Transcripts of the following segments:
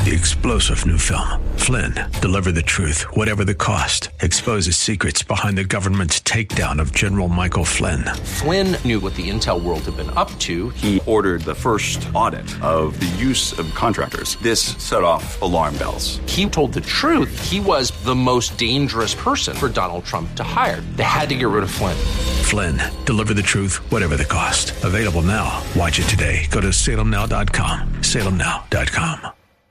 The explosive new film, Flynn, deliver the truth, whatever the cost, exposes secrets behind the government's takedown of General Michael Flynn. Flynn knew what the intel world had been up to. He ordered the first audit of the use of contractors. This set off alarm bells. He told the truth. He was the most dangerous person for Donald Trump to hire. They had to get rid of Flynn. Flynn, deliver the truth, whatever the cost. Available now. Watch it today. Go to salemnow.com. salemnow.com.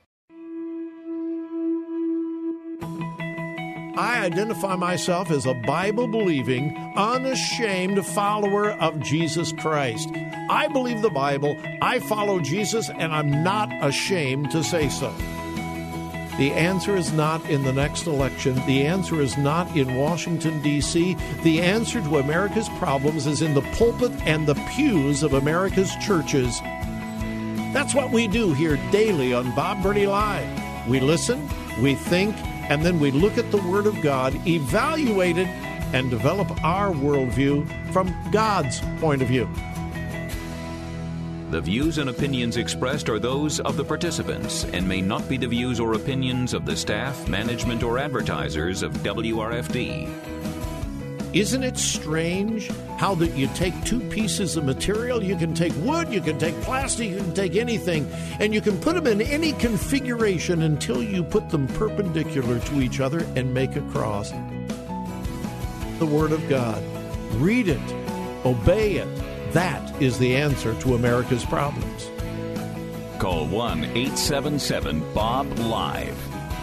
I identify myself as a Bible-believing, unashamed follower of Jesus Christ. I believe the Bible, I follow Jesus, and I'm not ashamed to say so. The answer is not in the next election. The answer is not in Washington, D.C. The answer to America's problems is in the pulpit and the pews of America's churches. That's what we do here daily on Bob Burney Live. We listen, we think, and then we look at the Word of God, evaluate it, and develop our worldview from God's point of view. The views and opinions expressed are those of the participants and may not be the views or opinions of the staff, management, or advertisers of WRFD. Isn't it strange how that you take two pieces of material, you can take wood, you can take plastic, you can take anything, and you can put them in any configuration until you put them perpendicular to each other and make a cross. The Word of God. Read it. Obey it. That is the answer to America's problems. Call 1-877-BOB-LIVE.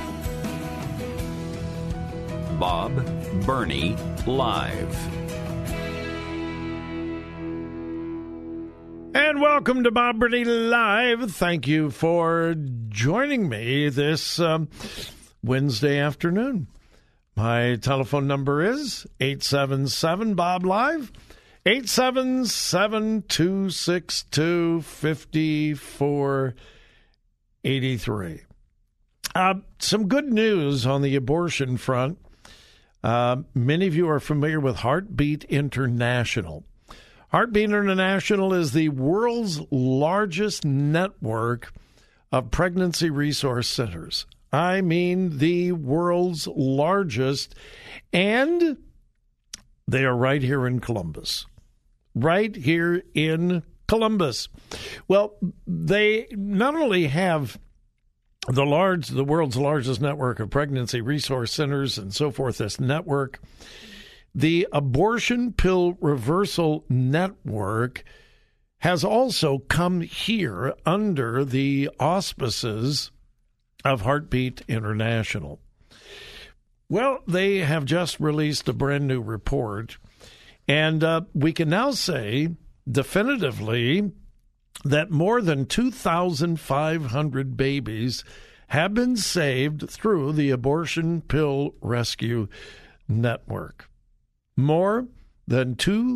Bob Burney Live. And welcome to Bob Burney Live. Thank you for joining me this Wednesday afternoon. My telephone number is 877-BOB-LIVE, 877-262-5483. Some good news on the abortion front. Many of you are familiar with Heartbeat International. Heartbeat International is the world's largest network of pregnancy resource centers. I mean, the world's largest. And they are right here in Columbus. Right here in Columbus. Well, they not only have the world's largest network of pregnancy resource centers and so forth, this network, the Abortion Pill Reversal Network has also come here under the auspices of Heartbeat International. Well, they have just released a brand new report, and we can now say definitively that more than 2,500 babies have been saved through the Abortion Pill Rescue Network. More than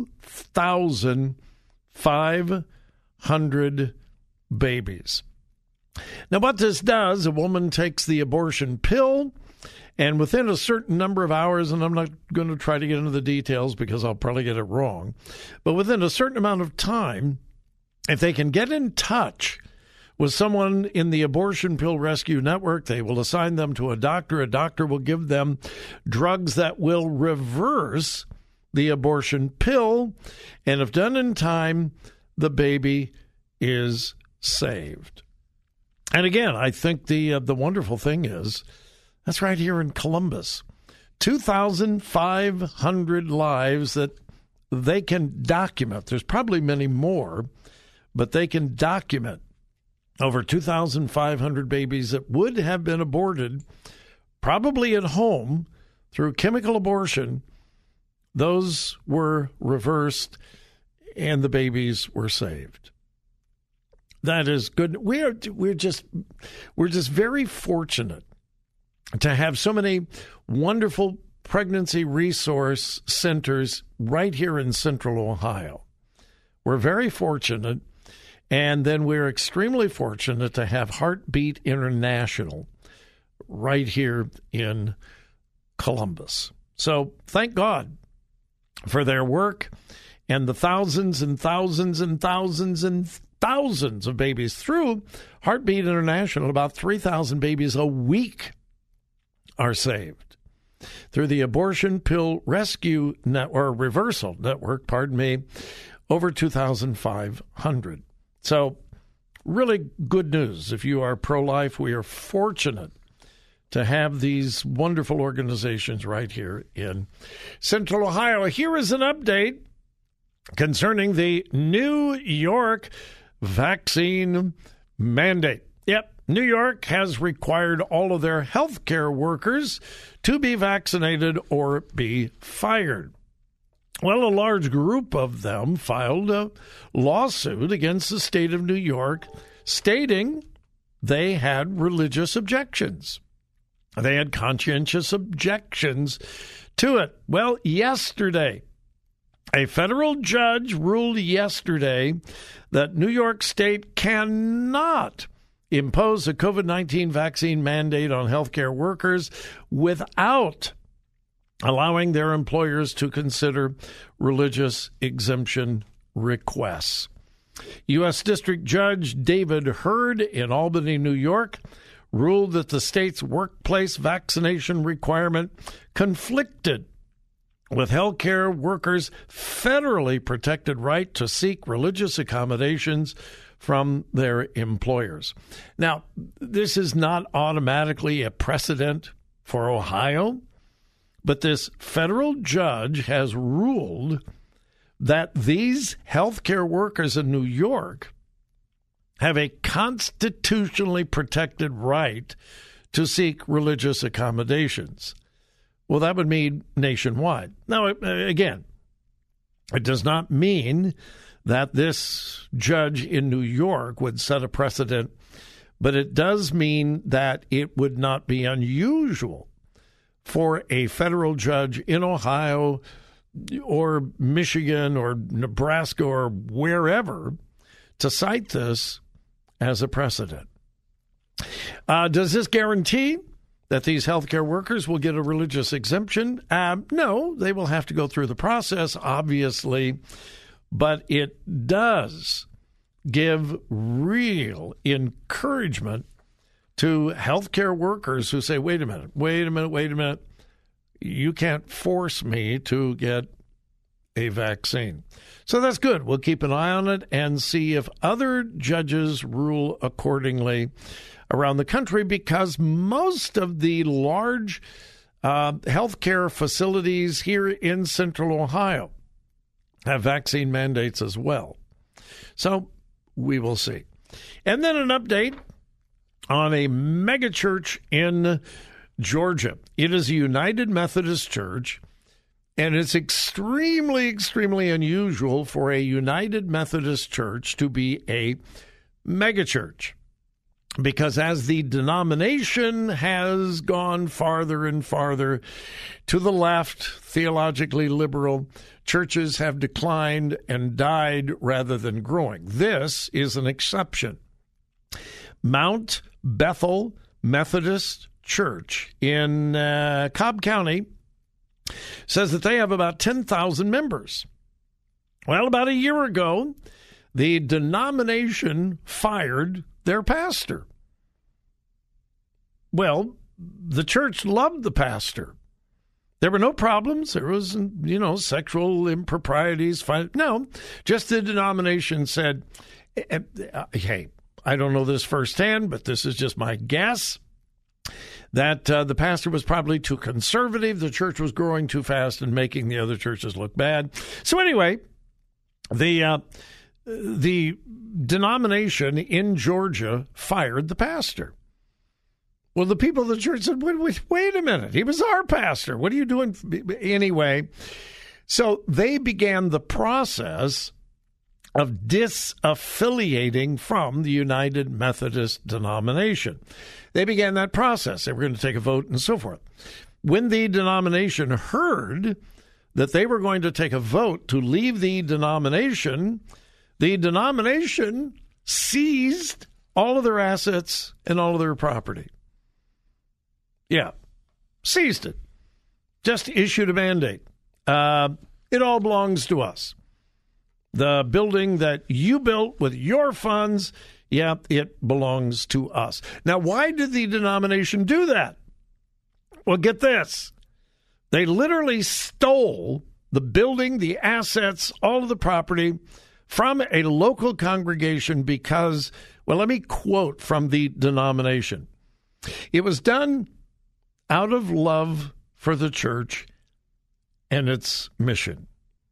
2,500 babies. Now, what this does, a woman takes the abortion pill, and within a certain number of hours, and I'm not going to try to get into the details because I'll probably get it wrong, but within a certain amount of time, if they can get in touch with someone in the Abortion Pill Rescue Network, they will assign them to a doctor. A doctor will give them drugs that will reverse the abortion pill, and if done in time, the baby is saved. And again, I think the wonderful thing is, that's right here in Columbus. 2,500 lives that they can document. There's probably many more, but they can document over 2,500 babies that would have been aborted, probably at home, through chemical abortion. Those were reversed, and the babies were saved. That is good. We're just very fortunate to have so many wonderful pregnancy resource centers right here in Central Ohio. We're very fortunate, and then we're extremely fortunate to have Heartbeat International right here in Columbus. So thank God for their work and the thousands and thousands and thousands and thousands of babies. Through Heartbeat International, about 3,000 babies a week are saved. Through the Abortion Pill Rescue Reversal Network, over 2,500. So really good news. If you are pro-life, we are fortunate to have these wonderful organizations right here in Central Ohio. Here is an update concerning the New York vaccine mandate. Yep, New York has required all of their healthcare workers to be vaccinated or be fired. Well, a large group of them filed a lawsuit against the state of New York, stating they had religious objections. They had conscientious objections to it. Well, yesterday, a federal judge ruled yesterday that New York State cannot impose a COVID-19 vaccine mandate on healthcare workers without allowing their employers to consider religious exemption requests. U.S. District Judge David Hurd in Albany, New York, ruled that the state's workplace vaccination requirement conflicted with healthcare workers' federally protected right to seek religious accommodations from their employers. Now, this is not automatically a precedent for Ohio, but this federal judge has ruled that these healthcare workers in New York have a constitutionally protected right to seek religious accommodations. Well, that would mean nationwide. Now, again, it does not mean that this judge in New York would set a precedent, but it does mean that it would not be unusual for a federal judge in Ohio or Michigan or Nebraska or wherever to cite this as a precedent. Does this guarantee that these healthcare workers will get a religious exemption? No, they will have to go through the process, obviously, but it does give real encouragement to healthcare workers who say, wait a minute. You can't force me to get a vaccine. So that's good. We'll keep an eye on it and see if other judges rule accordingly around the country, because most of the large healthcare facilities here in Central Ohio have vaccine mandates as well. So we will see. And then an update on a megachurch in Georgia. It is a United Methodist Church, and it's extremely, extremely unusual for a United Methodist Church to be a megachurch, because as the denomination has gone farther and farther to the left, theologically liberal, churches have declined and died rather than growing. This is an exception. Mount Bethel Methodist Church in Cobb County says that they have about 10,000 members. Well, about a year ago, the denomination fired their pastor. Well, the church loved the pastor. There were no problems. There was, sexual improprieties. No, just the denomination said, hey, I don't know this firsthand, but this is just my guess, that the pastor was probably too conservative. The church was growing too fast and making the other churches look bad. So anyway, the denomination in Georgia fired the pastor. Well, the people of the church said, wait a minute. He was our pastor. What are you doing? Anyway, so they began the process of disaffiliating from the United Methodist denomination. They began that process. They were going to take a vote and so forth. When the denomination heard that they were going to take a vote to leave the denomination seized all of their assets and all of their property. Yeah, seized it. Just issued a mandate. It all belongs to us. The building that you built with your funds, yeah, it belongs to us. Now, why did the denomination do that? Well, get this. They literally stole the building, the assets, all of the property from a local congregation because, well, let me quote from the denomination. It was done out of love for the church and its mission.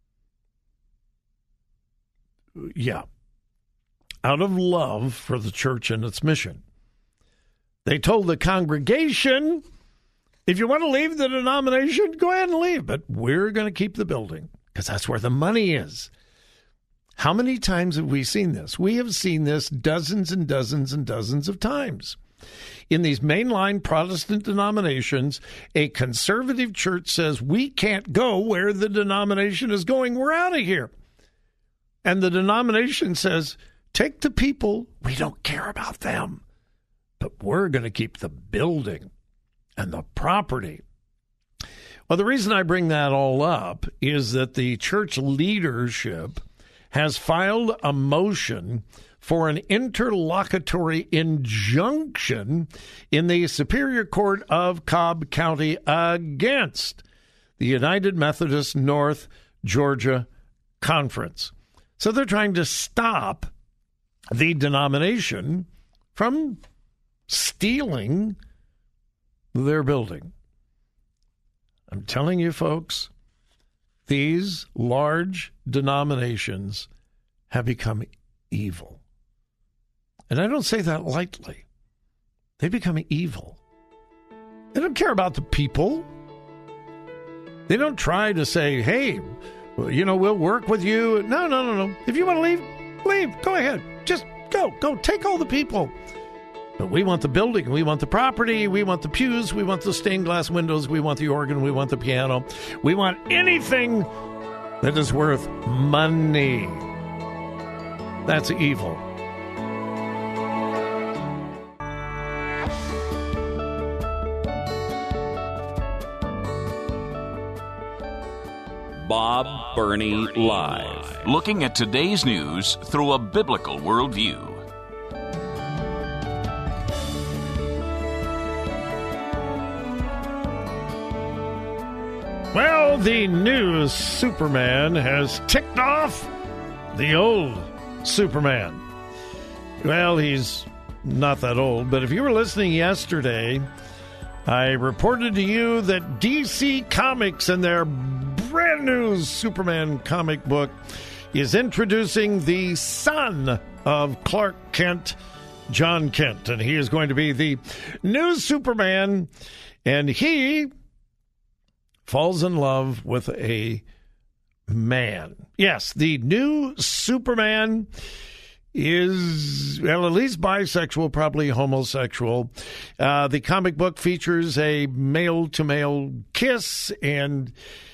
Yeah. Out of love for the church and its mission. They told the congregation, if you want to leave the denomination, go ahead and leave, but we're going to keep the building because that's where the money is. How many times have we seen this? We have seen this dozens and dozens and dozens of times. In these mainline Protestant denominations, a conservative church says, we can't go where the denomination is going. We're out of here. And the denomination says, take the people. We don't care about them. But we're going to keep the building and the property. Well, the reason I bring that all up is that the church leadership has filed a motion for an interlocutory injunction in the Superior Court of Cobb County against the United Methodist North Georgia Conference. So they're trying to stop the denomination from stealing their building. I'm telling you, folks, these large denominations have become evil. And I don't say that lightly. They become evil. They don't care about the people. They don't try to say, hey, we'll work with you. No. If you want to leave, leave. Go ahead. Just go. Go. Take all the people. But we want the building. We want the property. We want the pews. We want the stained glass windows. We want the organ. We want the piano. We want anything that is worth money. That's evil. Bob Burney Live. Looking at today's news through a biblical worldview. Well, the new Superman has ticked off the old Superman. Well, he's not that old, but if you were listening yesterday, I reported to you that DC Comics and their brand new Superman comic book is introducing the son of Clark Kent, John Kent, and he is going to be the new Superman, and he falls in love with a man. Yes, the new Superman is, well, at least bisexual, probably homosexual. The comic book features a male-to-male kiss, and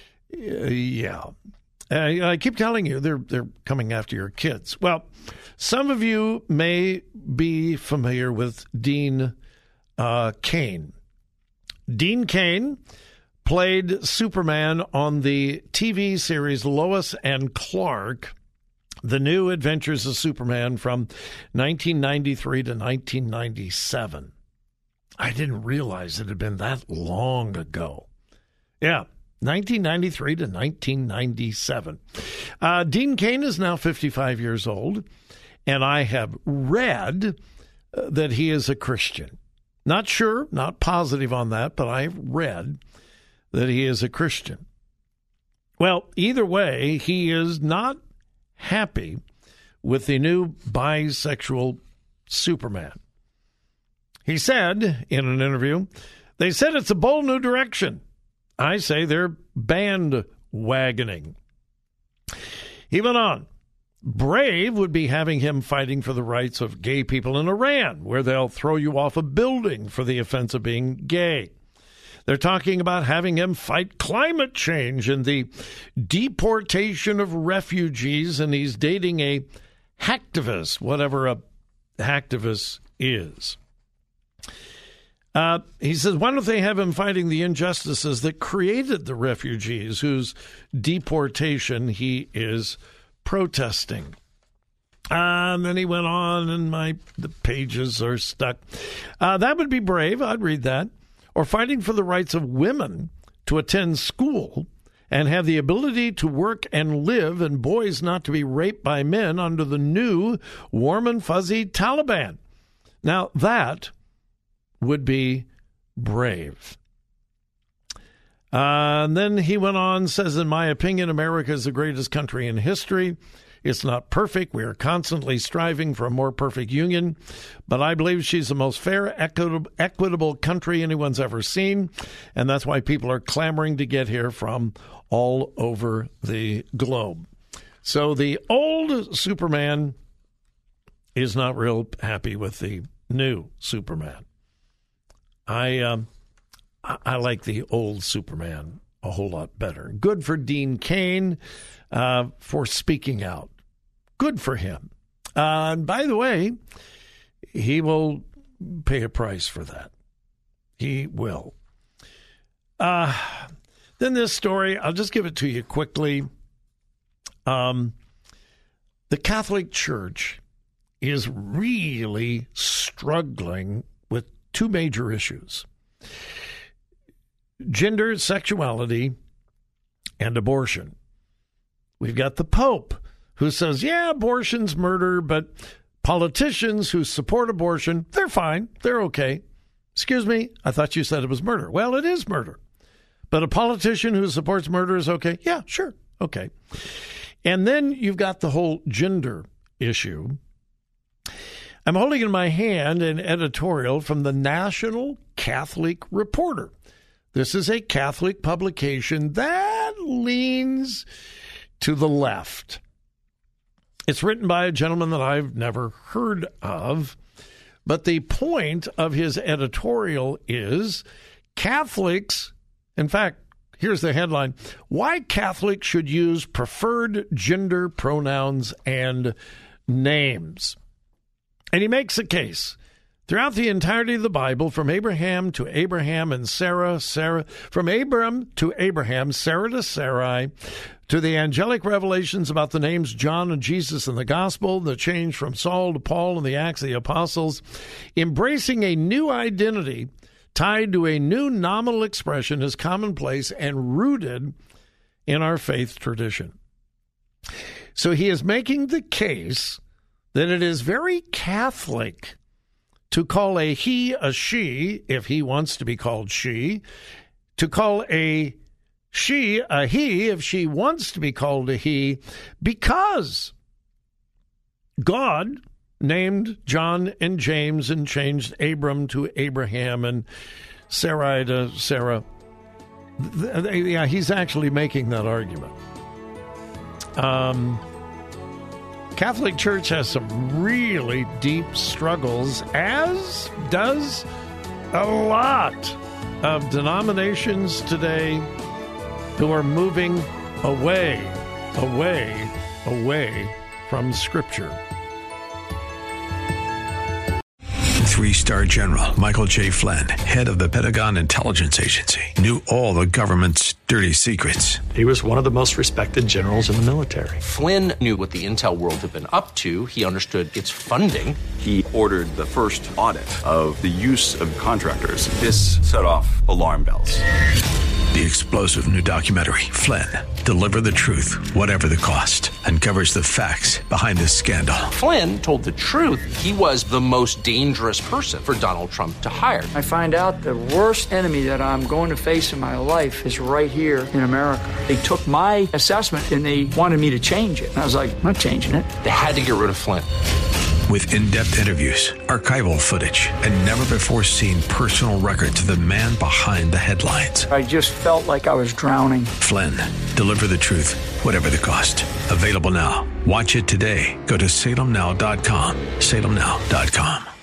I keep telling you, they're coming after your kids. Well, some of you may be familiar with Dean Cain. Dean Cain played Superman on the TV series Lois and Clark, The New Adventures of Superman from 1993 to 1997. I didn't realize it had been that long ago. Yeah, 1993 to 1997. Dean Cain is now 55 years old, and I have read that he is a Christian. Not sure, not positive on that, but I've read that he is a Christian. Well, either way, he is not happy with the new bisexual Superman. He said in an interview, they said it's a bold new direction. I say they're bandwagoning. He went on, Brave would be having him fighting for the rights of gay people in Iran, where they'll throw you off a building for the offense of being gay. They're talking about having him fight climate change and the deportation of refugees, and he's dating a hacktivist, whatever a hacktivist is. He says, why don't they have him fighting the injustices that created the refugees whose deportation he is protesting. And then he went on, and the pages are stuck. That would be brave. I'd read that. Or fighting for the rights of women to attend school and have the ability to work and live, and boys not to be raped by men under the new warm and fuzzy Taliban. Now, that would be brave. And then he went on, says, in my opinion, America is the greatest country in history. It's not perfect. We are constantly striving for a more perfect union. But I believe she's the most fair, equitable country anyone's ever seen. And that's why people are clamoring to get here from all over the globe. So the old Superman is not real happy with the new Superman. I like the old Superman a whole lot better. Good for Dean Cain for speaking out. Good for him. And by the way, he will pay a price for that. He will. Then this story, I'll just give it to you quickly. The Catholic Church is really struggling with two major issues: gender, sexuality, and abortion. We've got the Pope, who says, yeah, abortion's murder, but politicians who support abortion, they're fine. They're okay. Excuse me, I thought you said it was murder. Well, it is murder. But a politician who supports murder is okay? Yeah, sure. Okay. And then you've got the whole gender issue. I'm holding in my hand an editorial from the National Catholic Reporter. This is a Catholic publication that leans to the left. It's written by a gentleman that I've never heard of, but the point of his editorial is Catholics, in fact, here's the headline, Why Catholics Should Use Preferred Gender Pronouns and Names. And he makes a case. Throughout the entirety of the Bible, from Abraham to Abraham and Sarah, from Abram to Abraham, Sarah to Sarai, to the angelic revelations about the names John and Jesus in the gospel, the change from Saul to Paul in the Acts of the Apostles, embracing a new identity tied to a new nominal expression is commonplace and rooted in our faith tradition. So he is making the case that it is very Catholic to call a he a she, if he wants to be called she, to call a she a he, if she wants to be called a he, because God named John and James and changed Abram to Abraham and Sarai to Sarah. Yeah, he's actually making that argument. Catholic Church has some really deep struggles, as does a lot of denominations today who are moving away from Scripture. 3-star General Michael J. Flynn, head of the Pentagon Intelligence Agency, knew all the government's dirty secrets. He was one of the most respected generals in the military. Flynn knew what the intel world had been up to. He understood its funding. He ordered the first audit of the use of contractors. This set off alarm bells. The explosive new documentary, Flynn, Deliver the Truth, Whatever the Cost, uncovers the facts behind this scandal. Flynn told the truth. He was the most dangerous person for Donald Trump to hire. I find out the worst enemy that I'm going to face in my life is right here in America. They took my assessment and they wanted me to change it. And I was like, I'm not changing it. They had to get rid of Flynn. With in-depth interviews, archival footage, and never-before-seen personal records of the man behind the headlines. I just felt like I was drowning. Flynn, Deliver the Truth, Whatever the Cost. Available now. Watch it today. Go to salemnow.com. salemnow.com.